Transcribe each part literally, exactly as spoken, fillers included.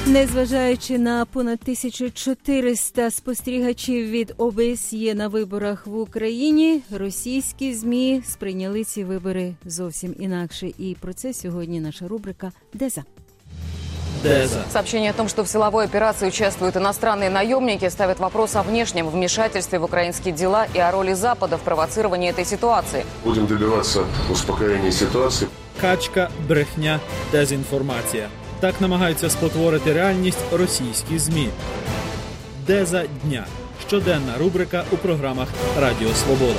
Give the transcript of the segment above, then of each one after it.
Незважаючи на понад тисячу чотириста спостерігачів від О Б С Є на виборах в Україні, російські ЗМІ сприйняли ці вибори зовсім інакше. І про це сьогодні наша рубрика «Деза». Деза. Сообщение о том, что в силовой операции участвуют иностранные наемники, ставит вопрос о внешнем вмешательстве в украинские дела и о роли Запада в провоцировании этой ситуации. Будем добиваться успокоения ситуации. Качка, брехня, дезінформація. Так намагаються спотворити реальність російські ЗМІ. Деза дня. Щоденна рубрика у програмах Радіо Свобода.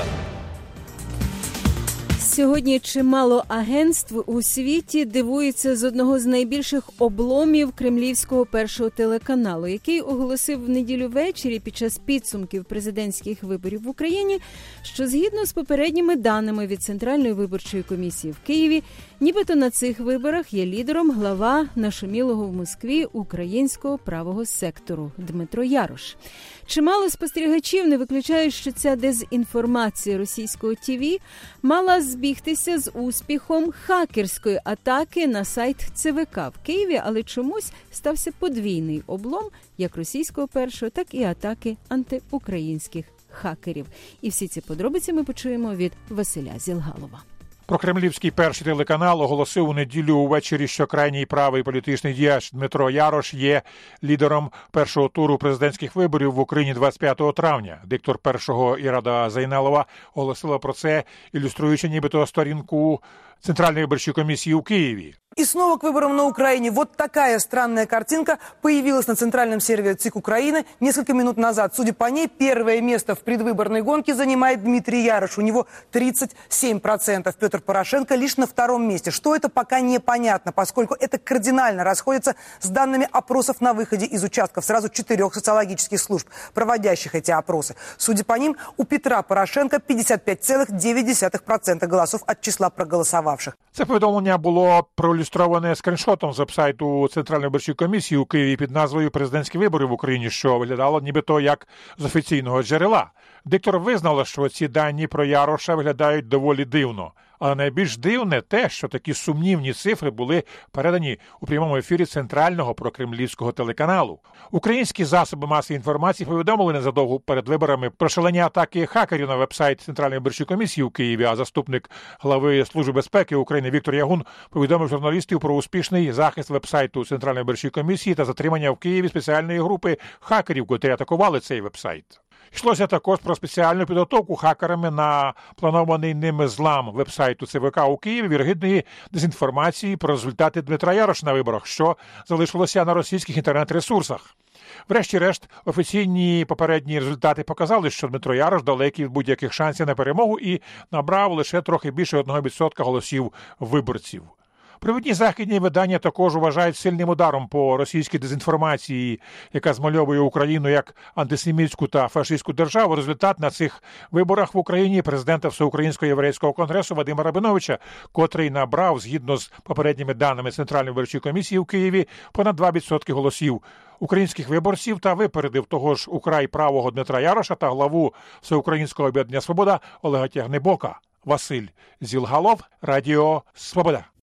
Сьогодні чимало агентств у світі дивуються з одного з найбільших обломів кремлівського першого телеканалу, який оголосив в неділю ввечері під час підсумків президентських виборів в Україні, що згідно з попередніми даними від Центральної виборчої комісії в Києві, нібито на цих виборах є лідером глава нашумілого в Москві українського правого сектору Дмитро Ярош. Чимало спостерігачів не виключають, що ця дезінформація російського ТВ мала збігтися з успіхом хакерської атаки на сайт Це Ве Ка в Києві, але чомусь стався подвійний облом як російського першого, так і атаки антиукраїнських хакерів. І всі ці подробиці ми почуємо від Василя Зілгалова. Прокремлівський перший телеканал оголосив у неділю увечері, що крайній правий політичний діяч Дмитро Ярош є лідером першого туру президентських виборів в Україні двадцять п'ятого травня. Диктор першого Ірада Зайналова оголосила про це, ілюструючи нібито сторінку Центральной выборчей комиссии у Киеве. И снова к выборам на Украине. Вот такая странная картинка появилась на центральном сервере ЦИК Украины несколько минут назад. Судя по ней, первое место в предвыборной гонке занимает Дмитрий Ярош. У него тридцать семь процентов. Петр Порошенко лишь на втором месте. Что это, пока непонятно, поскольку это кардинально расходится с данными опросов на выходе из участков сразу четырех социологических служб, проводящих эти опросы. Судя по ним, у Петра Порошенко пятьдесят пять целых девять десятых процента голосов от числа проголосовавших. Це повідомлення було проілюстроване скріншотом з вебсайту Центральної виборчої комісії у Києві під назвою «Президентські вибори в Україні», що виглядало нібито як з офіційного джерела. Диктор визнала, що ці дані про Яроша виглядають доволі дивно. Але найбільш дивне те, що такі сумнівні цифри були передані у прямому ефірі центрального прокремлівського телеканалу. Українські засоби масової інформації повідомили незадовго перед виборами про шалені атаки хакерів на вебсайт Центральної виборчої комісії у Києві, а заступник глави Служби безпеки України Віктор Ягун повідомив журналістів про успішний захист вебсайту Центральної виборчої комісії та затримання в Києві спеціальної групи хакерів, котрі атакували цей вебсайт. Йшлося також про спеціальну підготовку хакерами на планований ними злам вебсайту Це Ве Ка у Києві вірогідної дезінформації про результати Дмитра Яроша на виборах, що залишилося на російських інтернет-ресурсах. Врешті-решт, офіційні попередні результати показали, що Дмитро Ярош далекий від будь-яких шансів на перемогу і набрав лише трохи більше одного відсотка голосів виборців. Провідні західні видання також вважають сильним ударом по російській дезінформації, яка змальовує Україну як антисемітську та фашистську державу. Результат на цих виборах в Україні президента Всеукраїнського єврейського конгресу Вадима Рабиновича, котрий набрав, згідно з попередніми даними Центральної виборчої комісії у Києві, понад два відсотки голосів українських виборців та випередив того ж украй правого Дмитра Яроша та главу Всеукраїнського об'єднання «Свобода» Олега Тягнебока. Василь Зілгалов, Радіо Свобода.